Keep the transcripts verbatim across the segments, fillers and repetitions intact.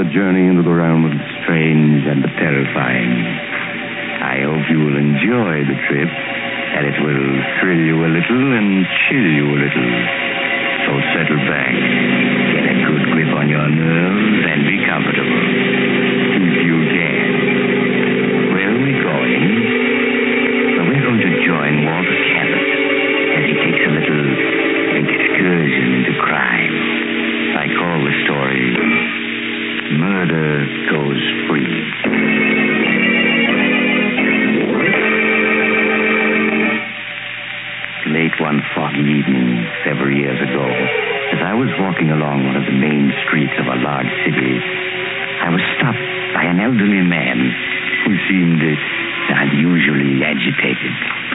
journey into the realm of the strange and the terrifying. I hope you will enjoy the trip, and it will thrill you a little and chill you a little. So settle back, get a good grip on your nerves, and be comfortable. If you can. Where are we going? Well, we're going to join Walter Cabot as he takes a little excursion into crime. I call the story Murder Goes Free. Late one foggy evening several years ago, as I was walking along one of the main streets of a large city, I was stopped by an elderly man who seemed uh, unusually agitated.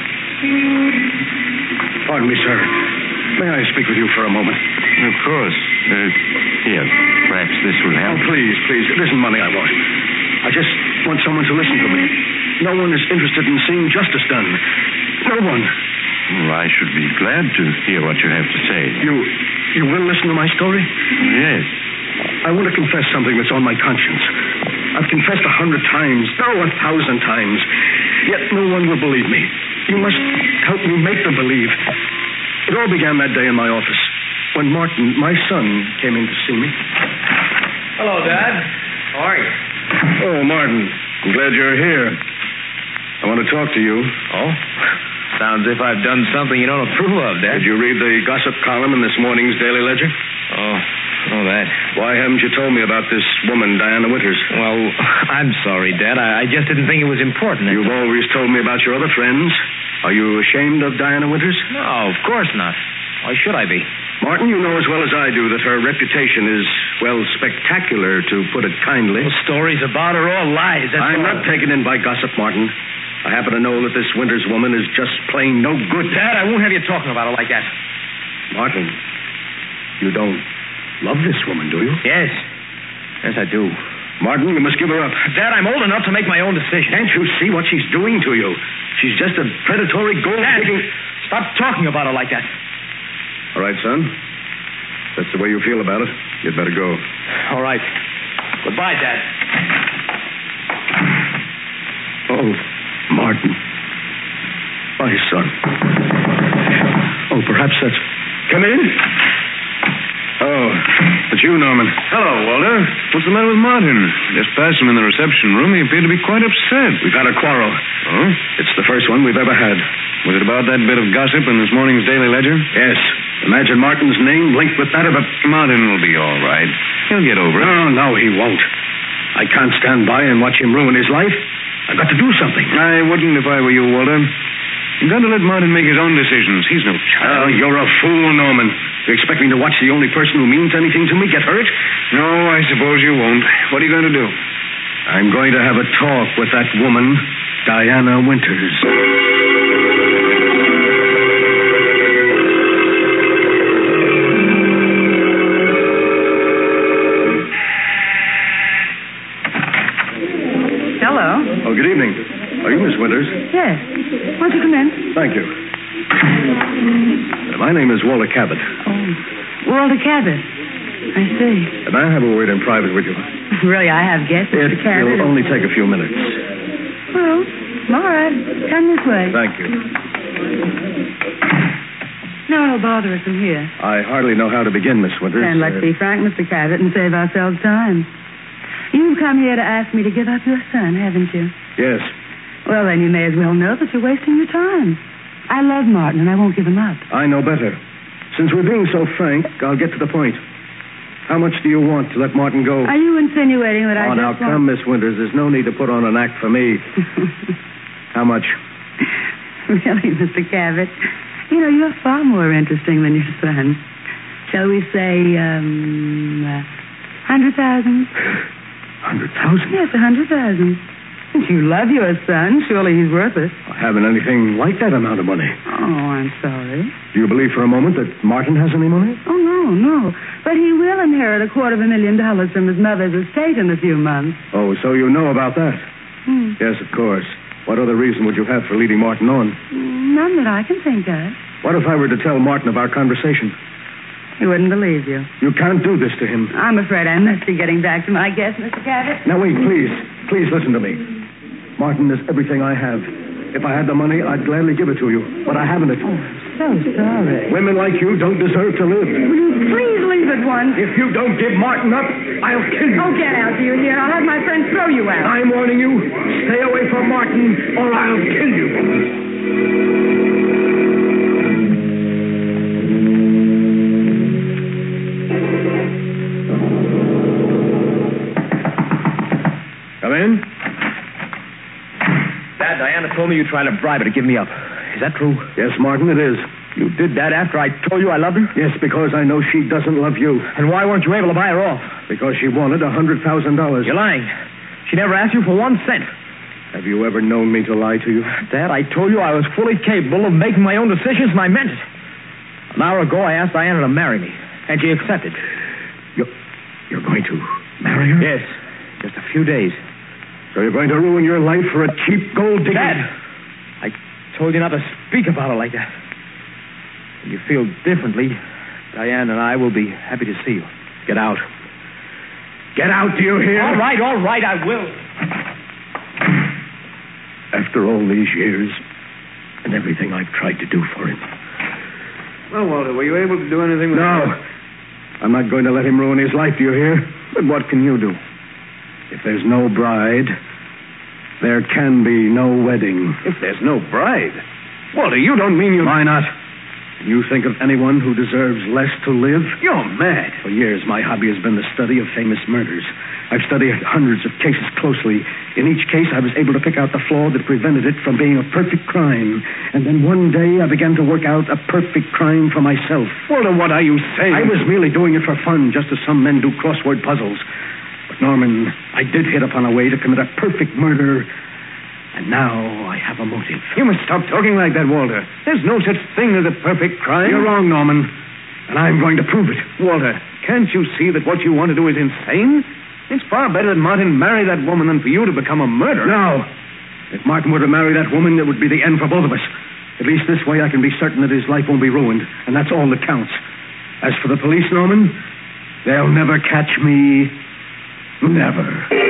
Pardon me, sir. May I speak with you for a moment? Of course. Uh, here, perhaps this will help. Oh, please, please. It isn't money I want. I just want someone to listen to me. No one is interested in seeing justice done. No one. Well, I should be glad to hear what you have to say. You you will listen to my story? Yes. I want to confess something that's on my conscience. I've confessed a hundred times, no, a thousand times. Yet no one will believe me. You must help me make them believe. It all began that day in my office when Martin, my son, came in to see me. Hello, Dad. How are you? Oh, Martin, I'm glad you're here. I want to talk to you. Oh? Sounds as if I've done something you don't approve of, Dad. Did you read the gossip column in this morning's Daily Ledger? Oh, oh, that. Why haven't you told me about this woman, Diana Winters? Well, I'm sorry, Dad. I, I just didn't think it was important. You've always told me about your other friends. Are you ashamed of Diana Winters? No, of course not. Why should I be? Martin, you know as well as I do that her reputation is, well, spectacular, to put it kindly. Those stories about her are all lies. That's I'm all. not taken in by gossip, Martin. I happen to know that this Winters woman is just plain no good. Dad, I won't have you talking about her like that. Martin, you don't love this woman, do you? Yes. Yes, I do. Martin, you must give her up. Dad, I'm old enough to make my own decision. Can't you see what she's doing to you? She's just a predatory gold-digging... Stop talking about her like that. All right, son. That's the way you feel about it. You'd better go. All right. Goodbye, Dad. Oh, Martin. My son. Oh, perhaps that's... Come in. Oh, it's you, Norman. Hello, Walter. What's the matter with Martin? Just passed him in the reception room. He appeared to be quite upset. We've had a quarrel. Oh? It's the first one we've ever had. Was it about that bit of gossip in this morning's Daily Ledger? Yes. Imagine Martin's name linked with that of a... Martin will be all right. He'll get over it. No, no, he won't. I can't stand by and watch him ruin his life. I've got to do something. I wouldn't if I were you, Walter. You've got to let Martin make his own decisions. He's no child. Oh, you're a fool, Norman. You expect me to watch the only person who means anything to me get hurt? No, I suppose you won't. What are you going to do? I'm going to have a talk with that woman, Diana Winters. Hello. Oh, good evening. Are you Miss Winters? Yes. Won't you come in? Thank you. Uh, my name is Walter Cabot. Oh, Walter Cabot. I see. Can I have a word in private with you? Really, I have guests, Mister It Cabot. will only take a few minutes. Well, all right. Come this way. Thank you. No, no, bother us from here. I hardly know how to begin, Miss Winters. And let's Uh, be frank, Mister Cabot, and save ourselves time. You've come here to ask me to give up your son, haven't you? Yes. Well, then you may as well know that you're wasting your time. I love Martin, and I won't give him up. I know better. Since we're being so frank, I'll get to the point. How much do you want to let Martin go? Are you insinuating that I Oh, just now, want... come, Miss Winters. There's no need to put on an act for me. How much? Really, Mister Cabot? You know, you're far more interesting than your son. Shall we say, um, a hundred thousand? Hundred thousand? Yes, a hundred thousand. Since you love your son, surely he's worth it. I haven't anything like that amount of money. Oh, I'm sorry. Do you believe for a moment that Martin has any money? Oh, no, no. But he will inherit a quarter of a million dollars from his mother's estate in a few months. Oh, so you know about that? Hmm. Yes, of course. What other reason would you have for leading Martin on? None that I can think of. What if I were to tell Martin of our conversation? He wouldn't believe you. You can't do this to him. I'm afraid I must be getting back to my guest, Mister Cabot. Now, wait, please. Please listen to me. Martin is everything I have. If I had the money, I'd gladly give it to you. But I haven't it. Oh, so sorry. Women like you don't deserve to live. Will you please leave at once? If you don't give Martin up, I'll kill you. Oh, get out, do you hear? I'll have my friends throw you out. I'm warning you. Stay away from Martin, or I'll kill you. Come in. Dad, Diana told me you tried to bribe her to give me up. Is that true? Yes, Martin, it is. You did that after I told you I loved her? Yes, because I know she doesn't love you. And why weren't you able to buy her off? Because she wanted a hundred thousand dollars. You're lying. She never asked you for one cent. Have you ever known me to lie to you? Dad, I told you I was fully capable of making my own decisions, and I meant it. An hour ago, I asked Diana to marry me, and she accepted. You're, you're going to marry her? Yes, just a few days. So you're going to ruin your life for a cheap gold digger? Dad, I told you not to speak about it like that. If you feel differently, Diane and I will be happy to see you. Get out. Get out, do you hear? All right, all right, I will. After all these years and everything I've tried to do for him. Well, Walter, were you able to do anything with No. him? I'm not going to let him ruin his life, do you hear? But what can you do? If there's no bride, there can be no wedding. If there's no bride? Walter, you don't mean you... Why not? Can you think of anyone who deserves less to live? You're mad. For years, my hobby has been the study of famous murders. I've studied hundreds of cases closely. In each case, I was able to pick out the flaw that prevented it from being a perfect crime. And then one day, I began to work out a perfect crime for myself. Walter, what are you saying? I was merely doing it for fun, just as some men do crossword puzzles. But, Norman, I did hit upon a way to commit a perfect murder, and now I have a motive. You must stop talking like that, Walter. There's no such thing as a perfect crime. You're wrong, Norman, and I'm going to prove it. Walter, can't you see that what you want to do is insane? It's far better that Martin marry that woman than for you to become a murderer. No. If Martin were to marry that woman, it would be the end for both of us. At least this way I can be certain that his life won't be ruined, and that's all that counts. As for the police, Norman, they'll never catch me. Never.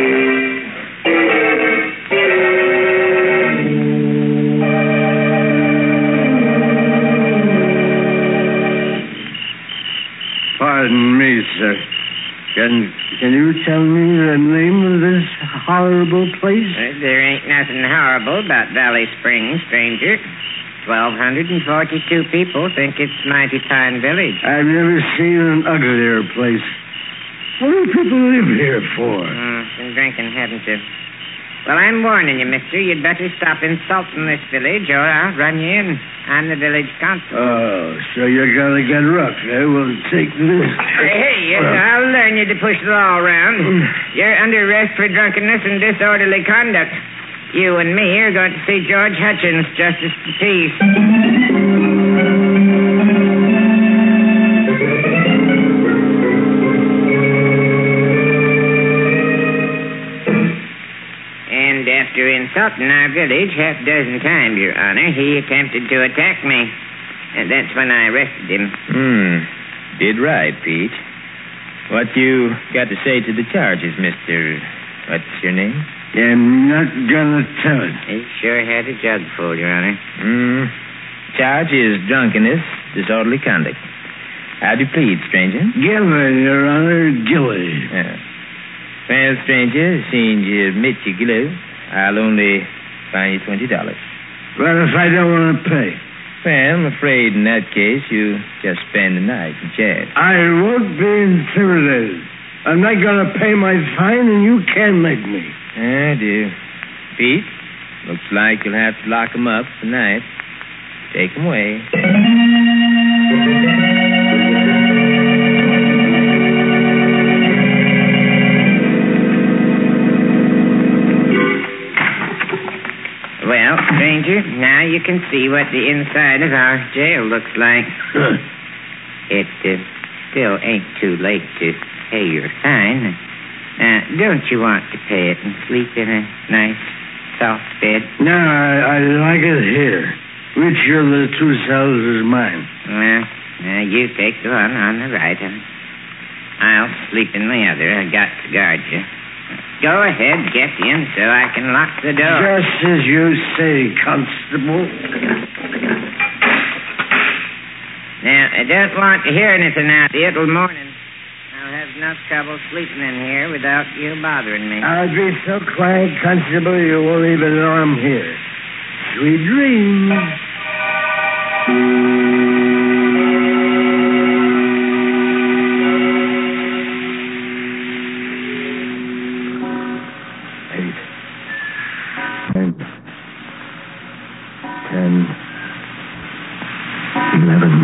Pardon me, sir. Can can you tell me the name of this horrible place? Uh, there ain't nothing horrible about Valley Springs, stranger. Twelve hundred and forty-two people think it's a mighty fine village. I've never seen an uglier place. What do people live here for? Mm, been drinking, haven't you? Well, I'm warning you, mister. You'd better stop insulting this village, or I'll run you in. I'm the village constable. Oh, so you're gonna get rough, eh? Well, take this. Hey, yes, I'll learn you to push the law around. You're under arrest for drunkenness and disorderly conduct. You and me are going to see George Hutchins, Justice of the Peace. And after insulting our village half a dozen times, Your Honor, he attempted to attack me. And that's when I arrested him. Hmm. Did right, Pete. What you got to say to the charges, Mister... What's your name? I'm not gonna tell it. He sure had a jug full, Your Honor. Hmm. Charge is drunkenness, disorderly conduct. How'd you plead, stranger? Guilty, Your Honor, guilty. Yeah. Well, stranger, seeing you admit you're guilty, I'll only fine you twenty dollars. What if I don't want to pay? Well, I'm afraid in that case you just spend the night in jail. I won't be intimidated. I'm not going to pay my fine, and you can't make me. Ah, dear. Pete, looks like you'll have to lock him up tonight. Take him away. Well, stranger, now you can see what the inside of our jail looks like. It uh, still ain't too late to pay your fine. Uh, don't you want to pay it and sleep in a nice, soft bed? No, I, I like it here. Which of the two cells is mine? Well, Now, you take the one on the right, and I'll sleep in the other. I got to guard you. Go ahead, get in so I can lock the door. Just as you say, Constable. Now, I don't want to hear anything out here till morning. I'll have enough trouble sleeping in here without you bothering me. I'll be so quiet, Constable, you won't even know I'm here. Sweet dreams. Eight. Nine. Ten. Eleven.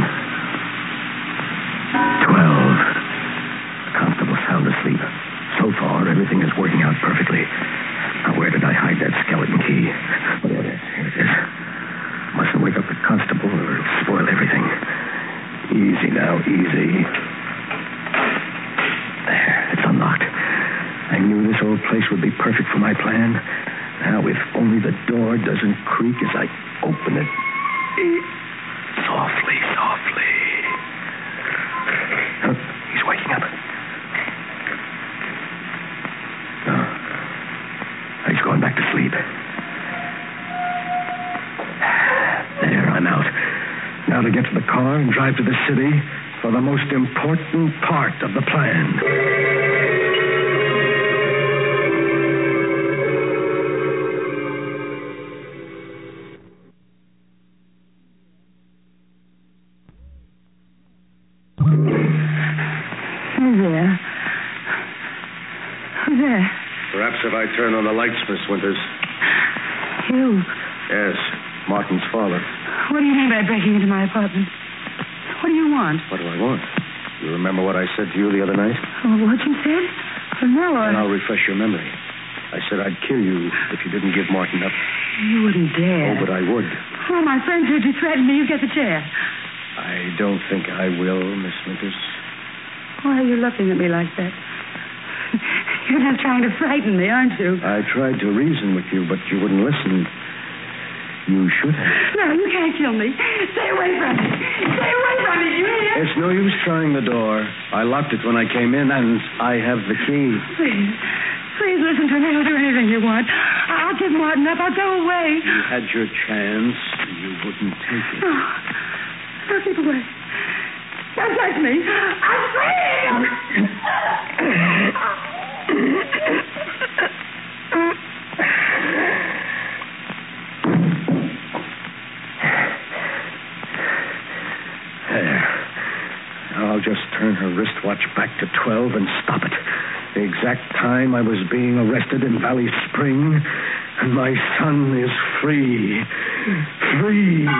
Twelve. The constable's sound asleep. So far, everything is working out perfectly. Now, where did I hide that skeleton key? Oh, there it is. Here it is. Mustn't wake up the constable or it'll spoil everything. Easy now, easy. There, it's unlocked. I knew this old place would be perfect for my plan. Now, if only the door doesn't creak as I open it. Softly, softly. Oh, he's waking up. No. He's going back to sleep. There, I'm out. Now to get to the car and drive to the city for the most important part of the plan. Who's there? Who's there? Perhaps if I turn on the lights, Miss Winters. You. Yes, Martin's father. What do you mean by breaking into my apartment? What do you want? What do I want? You remember what I said to you the other night? Oh, what you said? Oh, no, I... And I'll refresh your memory. I said I'd kill you if you didn't give Martin up. You wouldn't dare. Oh, but I would. Oh, my friends heard you threaten me. You get the chair. I don't think I will, Miss Winters. Why are you looking at me like that? You're just trying to frighten me, aren't you? I tried to reason with you, but you wouldn't listen. You should have. No, you can't kill me. Stay away from me. Stay away from me, you hear? It's no use trying the door. I locked it when I came in, and I have the key. Please. Please listen to me. I'll do anything you want. I'll give Martin up. I'll go away. You had your chance. You wouldn't take it. No. No, keep away. Don't touch me. I'm free. There. Now I'll just turn her wristwatch back to twelve and stop it. The exact time I was being arrested in Valley Spring, and my son is free. Free.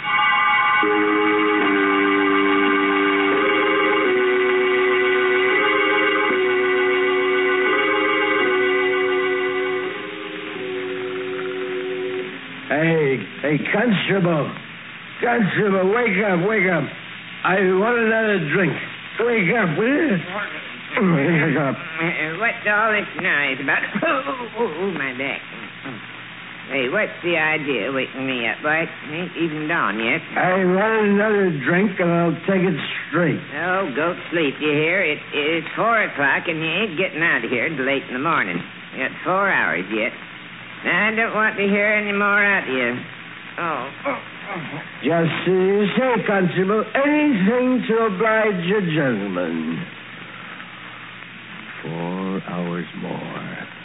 Hey, hey, Constable. Constable, wake up, wake up. I want another drink. Wake up, will you? Wake up. Uh, what's all this noise about? Oh, oh, oh, my back. Hey, what's the idea waking me up, boy? It ain't even dawn yet. I want another drink, and I'll take it straight. Oh, go to sleep, you hear? It, it's four o'clock, and you ain't getting out of here till late in the morning. You got four hours yet. Now, I don't want to hear any more out of you. Oh, oh, oh. Just as you say, Constable. Anything to oblige your gentleman. Four hours more.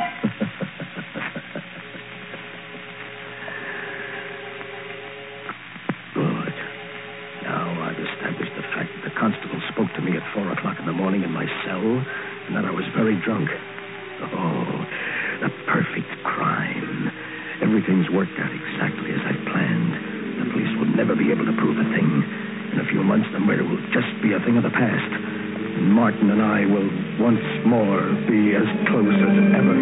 Good. Now I've established the fact that the constable spoke to me at four o'clock in the morning in my cell, and that I was very drunk. Oh, the perfect crime. Everything's worked out exactly as I planned. The police will never be able to prove a thing. In a few months, the murder will just be a thing of the past. And Martin and I will once more be as close as ever.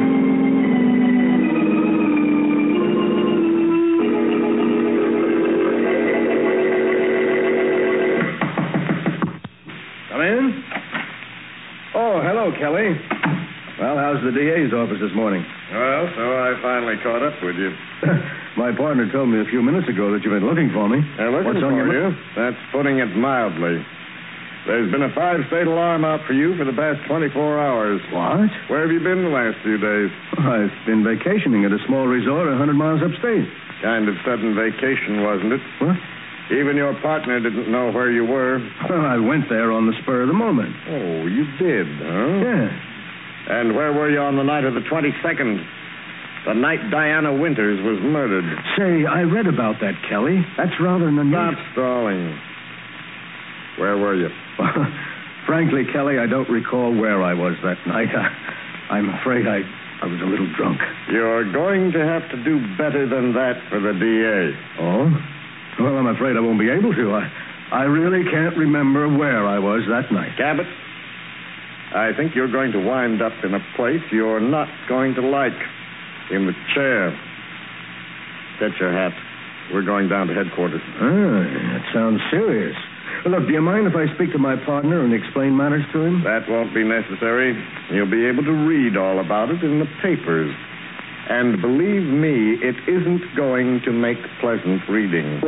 Come in. Oh, hello, Kelly. Well, how's the D A's office this morning? Well, so I finally caught up with you. My partner told me a few minutes ago that you've been looking for me. Uh, looking What's on for your you? That's putting it mildly. There's been a five-state alarm out for you for the past twenty-four hours. What? Where have you been the last few days? I've been vacationing at a small resort a hundred miles upstate. Kind of sudden vacation, wasn't it? What? Even your partner didn't know where you were. Well, I went there on the spur of the moment. Oh, you did, huh? Yeah. And where were you on the night of the twenty-second? The night Diana Winters was murdered. Say, I read about that, Kelly. That's rather an unusual... Stop stalling. Where were you? Frankly, Kelly, I don't recall where I was that night. I, I'm afraid I, I was a little drunk. You're going to have to do better than that for the D A. Oh? Well, I'm afraid I won't be able to. I, I really can't remember where I was that night. Cabot, I think you're going to wind up in a place you're not going to like. In the chair. Get your hat. We're going down to headquarters. Ah, that sounds serious. Well, look, do you mind if I speak to my partner and explain matters to him? That won't be necessary. You'll be able to read all about it in the papers. And believe me, it isn't going to make pleasant reading.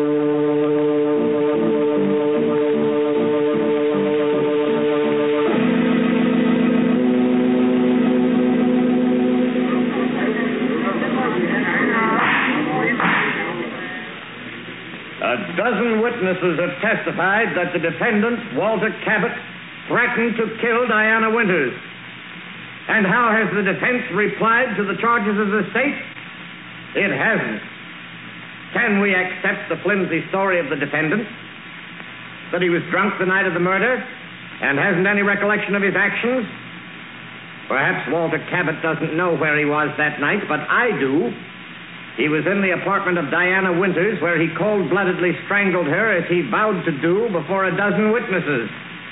A dozen witnesses have testified that the defendant, Walter Cabot, threatened to kill Diana Winters. And how has the defense replied to the charges of the state? It hasn't. Can we accept the flimsy story of the defendant? That he was drunk the night of the murder and hasn't any recollection of his actions? Perhaps Walter Cabot doesn't know where he was that night, but I do. He was in the apartment of Diana Winters, where he cold-bloodedly strangled her as he vowed to do before a dozen witnesses.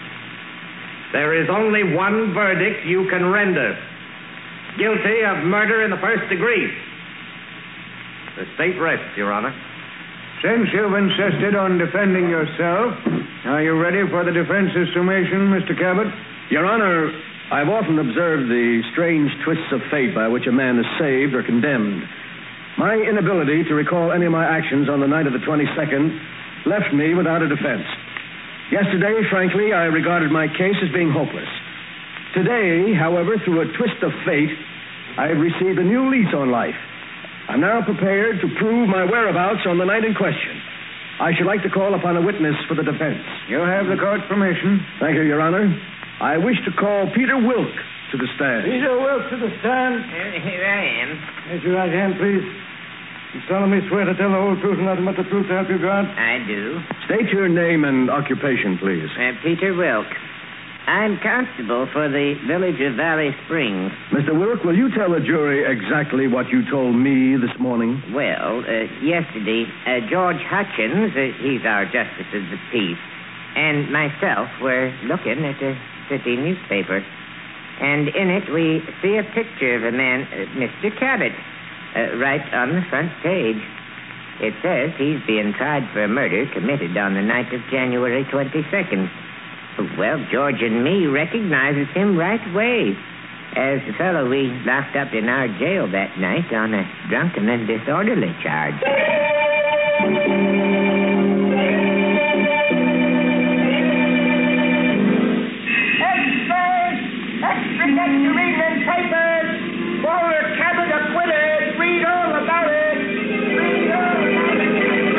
There is only one verdict you can render. Guilty of murder in the first degree. The state rests, Your Honor. Since you've insisted on defending yourself, are you ready for the defense's summation, Mister Cabot? Your Honor, I've often observed the strange twists of fate by which a man is saved or condemned. My inability to recall any of my actions on the night of the twenty-second left me without a defense. Yesterday, frankly, I regarded my case as being hopeless. Today, however, through a twist of fate, I have received a new lease on life. I'm now prepared to prove my whereabouts on the night in question. I should like to call upon a witness for the defense. You have the court's permission. Thank you, Your Honor. I wish to call Peter Wilk to the stand. Peter Wilk to the stand. Uh, here I am. Raise your right hand, please. You solemnly swear to tell the whole truth and nothing but the truth to help you God? I do. State your name and occupation, please. Uh, Peter Wilk. I'm constable for the village of Valley Springs. Mister Wilk, will you tell the jury exactly what you told me this morning? Well, uh, yesterday, uh, George Hutchins, uh, he's our justice of the peace, and myself were looking at a city newspaper. And in it, we see a picture of a man, uh, Mister Cabot, uh, right on the front page. It says he's being tried for a murder committed on the night of January twenty-second. Well, George and me recognizes him right away as the fellow we locked up in our jail that night on a drunken and disorderly charge. Extras! Extra get to read in papers! Walter Cabot acquitted! Read all about it! Read all about it!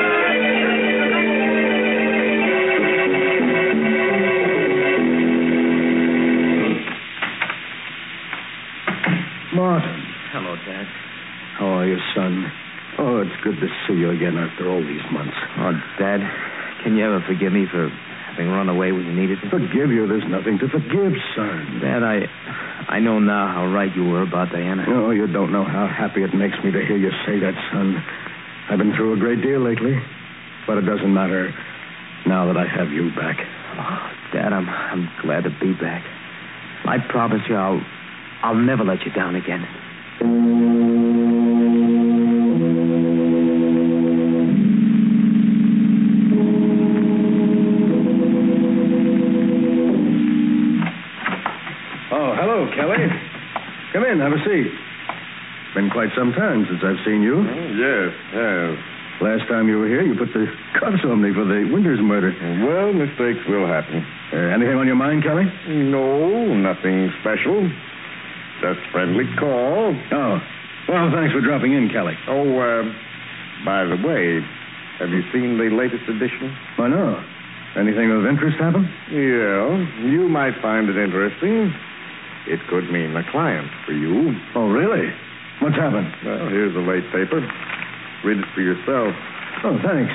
Martin. Hello, Dad. How are you, son? Oh, it's good to see you again after all these months. Oh, Dad, can you ever forgive me for having run away when you needed me? Forgive you? There's nothing to forgive, son. Dad, I I know now how right you were about Diana. Oh, you don't know how happy it makes me to hear you say that, son. I've been through a great deal lately, but it doesn't matter now that I have you back. Oh, Dad, I'm I'm glad to be back. I promise you I'll I'll never let you down again. Oh, hello, Kelly. Come in, have a seat. Been quite some time since I've seen you. Oh, yes, yes. Last time you were here, you put the cuffs on me for the Winters murder. Well, mistakes will happen. Uh, anything on your mind, Kelly? No, nothing special. Just friendly call. Oh. Well, thanks for dropping in, Kelly. Oh, uh, by the way, have you seen the latest edition? Why, no. Anything of interest happen? Yeah, you might find it interesting. It could mean a client for you. Oh, really? What's happened? Well, here's the late paper. Read it for yourself. Oh, thanks.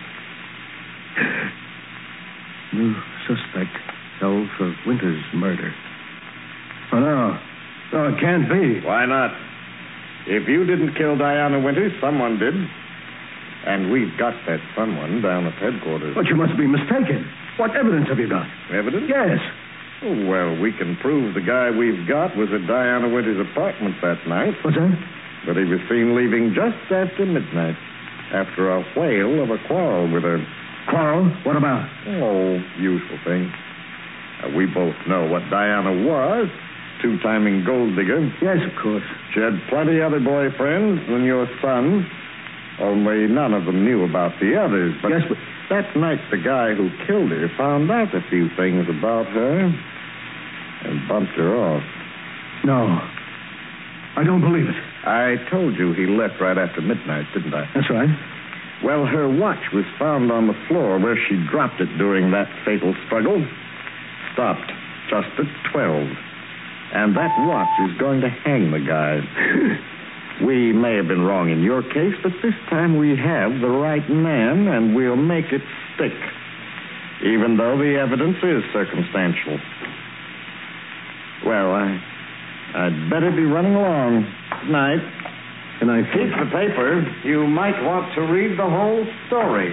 New suspect held for Winters' murder. Oh, no. No, it can't be. Why not? If you didn't kill Diana Winters, someone did. And we've got that someone down at headquarters. But you must be mistaken. What evidence have you got? Evidence? Yes. Oh, well, we can prove the guy we've got was at Diana Winters' apartment that night. What's that? But he was seen leaving just after midnight, after a whale of a quarrel with her. Quarrel? What about? Oh, usual thing. Uh, we both know what Diana was. Two-timing gold digger. Yes, of course. She had plenty other boyfriends than your son. Only none of them knew about the others. But, yes, but that night, the guy who killed her found out a few things about her and bumped her off. No. I don't believe it. I told you he left right after midnight, didn't I? That's right. Well, her watch was found on the floor where she dropped it during that fatal struggle. Stopped just at twelve. And that watch is going to hang the guy. We may have been wrong in your case, but this time we have the right man, and we'll make it stick, even though the evidence is circumstantial. Well, I, I'd better be running along. Good night. Good night. Keep the paper. You might want to read the whole story.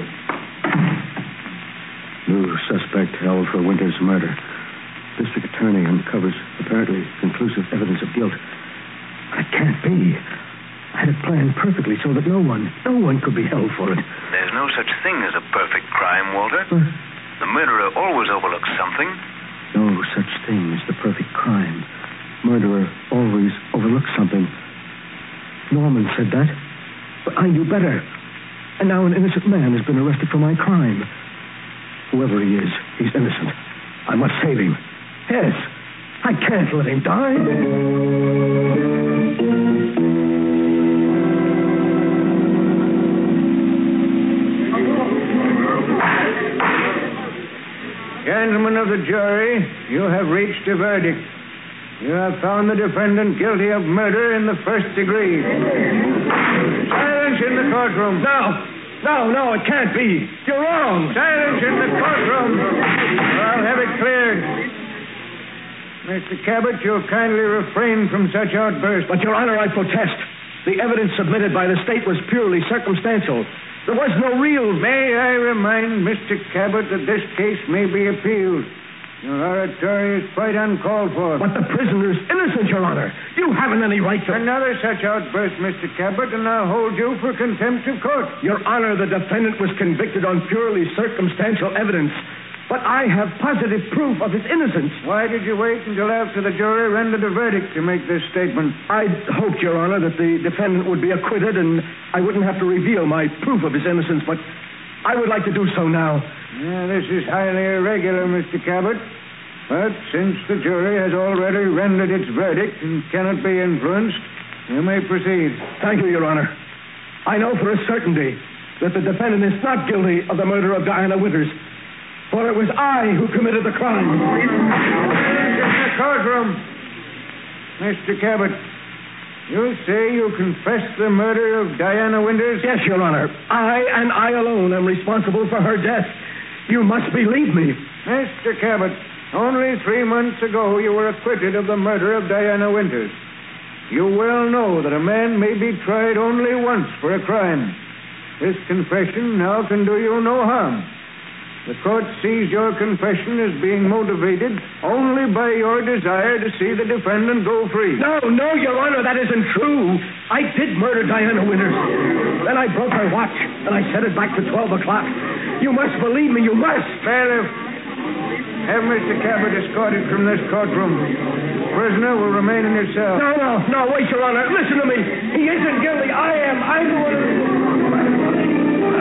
New suspect held for Winters' murder. District attorney uncovers apparently conclusive evidence of guilt. It can't be. I had it planned perfectly so that no one, no one could be held for it. There's no such thing as a perfect crime, Walter. Uh, the murderer always overlooks something. No such thing as the perfect crime. Murderer always overlooks something. Norman said that, but I knew better. And now an innocent man has been arrested for my crime. Whoever he is, he's innocent. I must save him. Yes, I can't let him die. Gentlemen of the jury, you have reached a verdict. You have found the defendant guilty of murder in the first degree. Silence in the courtroom. No, no, no, it can't be. You're wrong. Silence in the courtroom. I'll have it cleared. Mister Cabot, you'll kindly refrain from such outbursts. But, Your Honor, I protest. The evidence submitted by the state was purely circumstantial. There was no real... May I remind Mister Cabot that this case may be appealed. Your oratory is quite uncalled for. But the prisoner's innocent, Your Honor. You haven't any right to... Another such outburst, Mister Cabot, and I'll hold you for contempt of court. Your Honor, the defendant was convicted on purely circumstantial evidence. But I have positive proof of his innocence. Why did you wait until after the jury rendered a verdict to make this statement? I hoped, Your Honor, that the defendant would be acquitted and I wouldn't have to reveal my proof of his innocence, but I would like to do so now. Yeah, this is highly irregular, Mister Cabot. But since the jury has already rendered its verdict and cannot be influenced, you may proceed. Thank you, Your Honor. I know for a certainty that the defendant is not guilty of the murder of Diana Winters. For it was I who committed the crime. In the courtroom. Mister Cabot, you say you confessed the murder of Diana Winters? Yes, Your Honor. I and I alone am responsible for her death. You must believe me. Mister Cabot, only three months ago you were acquitted of the murder of Diana Winters. You well know that a man may be tried only once for a crime. This confession now can do you no harm. The court sees your confession as being motivated only by your desire to see the defendant go free. No, no, Your Honor, that isn't true. I did murder Diana Winters. Then I broke her watch, and I set it back to twelve o'clock. You must believe me, you must. Bailiff, have Mister Cabot escorted from this courtroom. Prisoner will remain in your cell. No, no, no, wait, Your Honor. Listen to me. He isn't guilty. I am. I'm the one who...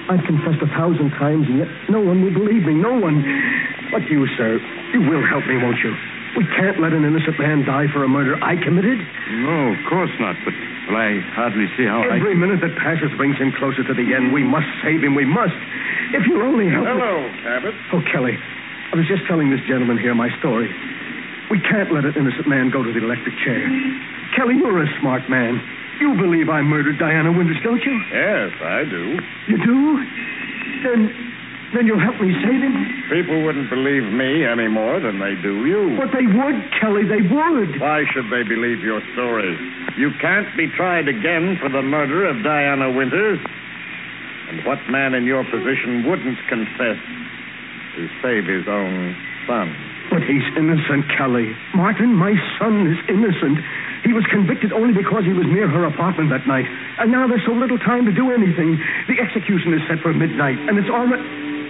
I've confessed a thousand times, and yet no one will believe me. No one. But you, sir, you will help me, won't you? We can't let an innocent man die for a murder I committed. No, of course not. But well, I hardly see how Every I... minute that passes brings him closer to the end. We must save him. We must. If you'll only help Hello, me... Cabot. Oh, Kelly, I was just telling this gentleman here my story. We can't let an innocent man go to the electric chair. Kelly, you're a smart man. You believe I murdered Diana Winters, don't you? Yes, I do. You do? Then, then you'll help me save him? People wouldn't believe me any more than they do you. But they would, Kelly, they would. Why should they believe your story? You can't be tried again for the murder of Diana Winters. And what man in your position wouldn't confess to save his own son? But he's innocent, Kelly. Martin, my son is innocent. He was convicted only because he was near her apartment that night. And now there's so little time to do anything. The execution is set for midnight, and it's already...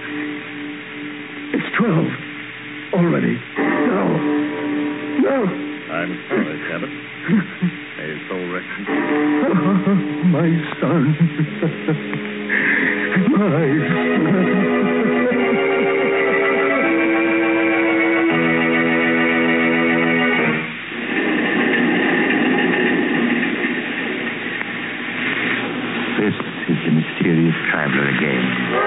It's twelve. Already. No. No. I'm sorry, Cabot. May his soul rest in peace. Oh, my son. My son. This is the mysterious traveler again.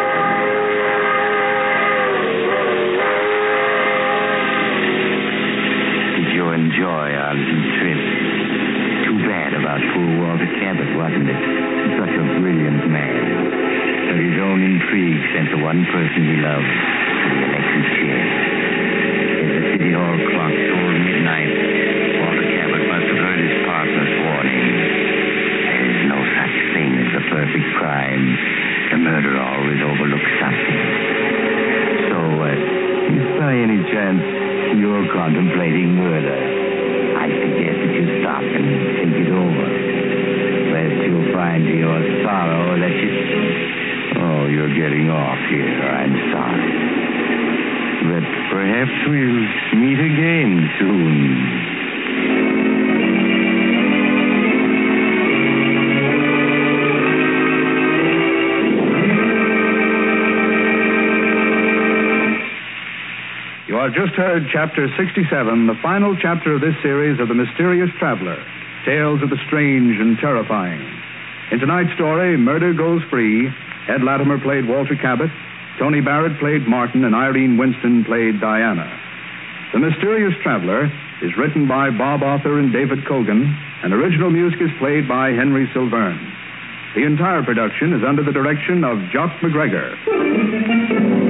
Did you enjoy our little trip? Too bad about poor Walter Cabot, wasn't it? Such a brilliant man. But his own intrigue sent the one person he loved to the electric chair. As the city hall clock told midnight, Walter Cabot must have heard his partner's warning. There's no such thing as a perfect crime. The murderer always overlooks something. So, uh, if by any chance you're contemplating murder, I suggest that you stop and think it over. Lest you'll find to your sorrow that you... Oh, you're getting off here. I'm sorry. But perhaps we'll meet again soon. You have just heard Chapter sixty-seven, the final chapter of this series of The Mysterious Traveler, Tales of the Strange and Terrifying. In tonight's story, Murder Goes Free, Ed Latimer played Walter Cabot, Tony Barrett played Martin, and Irene Winston played Diana. The Mysterious Traveler is written by Bob Arthur and David Colgan, and original music is played by Henry Silverne. The entire production is under the direction of Jock McGregor.